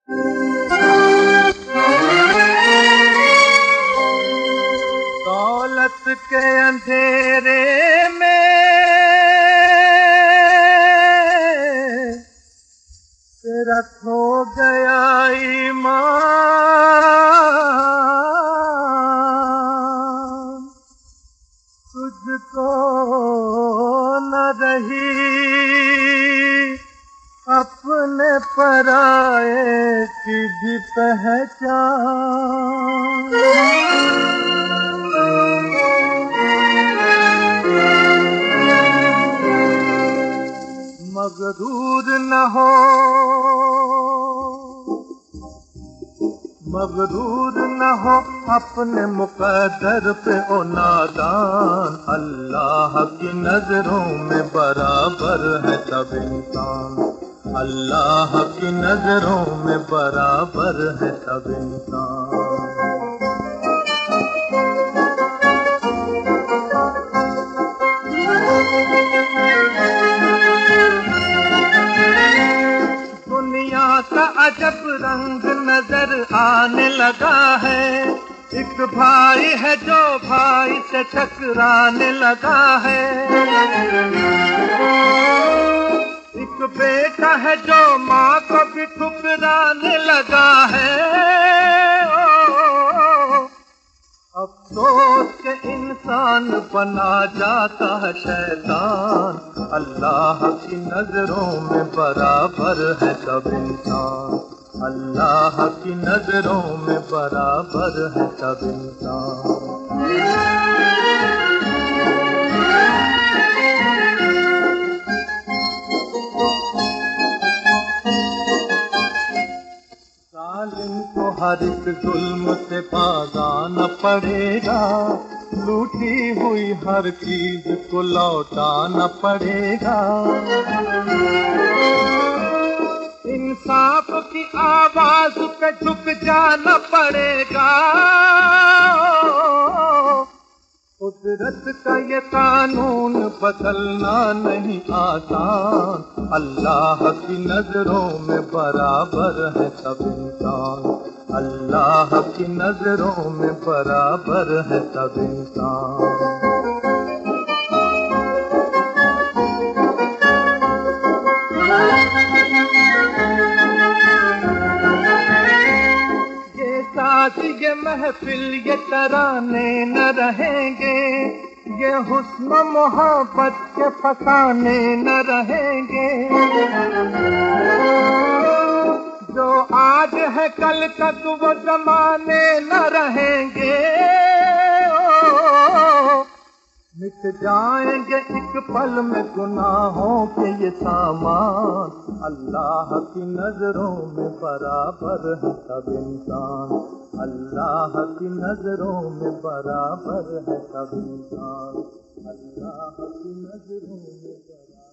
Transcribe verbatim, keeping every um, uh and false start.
दौलत के अंधेरे में तेरा खो गया ईमान, तुझको न रही अपने पराए की भी पहचान। मगरूर न हो मगरूर न हो अपने मुक़द्दर पे ओ नादान, अल्लाह की नजरों में बराबर है सब इंसान, अल्लाह की नजरों में बराबर है सब इंसान। दुनिया का अजब रंग नजर आने लगा है, एक भाई है जो भाई से टकराने लगा है, एक बेटा है जो माँ को भी ठुकराने लगा है। अफसोस के इंसान बना जाता है शैतान, अल्लाह की नजरों में बराबर है सब इंसान, अल्लाह की नजरों में बराबर है सब इंसान। जालिम को हर एक जुल्म से भागाना पड़ेगा, लूटी हुई हर चीज को लौटाना पड़ेगा, इंसाफ की आवाज पे झुक जाना पड़ेगा। कुदरत का ये कानून बदलना नहीं आसान, अल्लाह की नजरों में बराबर है सब इंसान, अल्लाह की नजरों में बराबर है सब इंसान। ये महफिल ये तराने न रहेंगे, ये हुस्न मोहब्बत के फसाने न रहेंगे, जो आज है कल तक वो जमाने न रहेंगे। मिट जाएंगे एक पल में गुनाहों के ये सामान, अल्लाह की नजरों में बराबर है सब इंसान, अल्लाह की नजरों में बराबर है सब इंसान, अल्लाह की नजरों में बराबर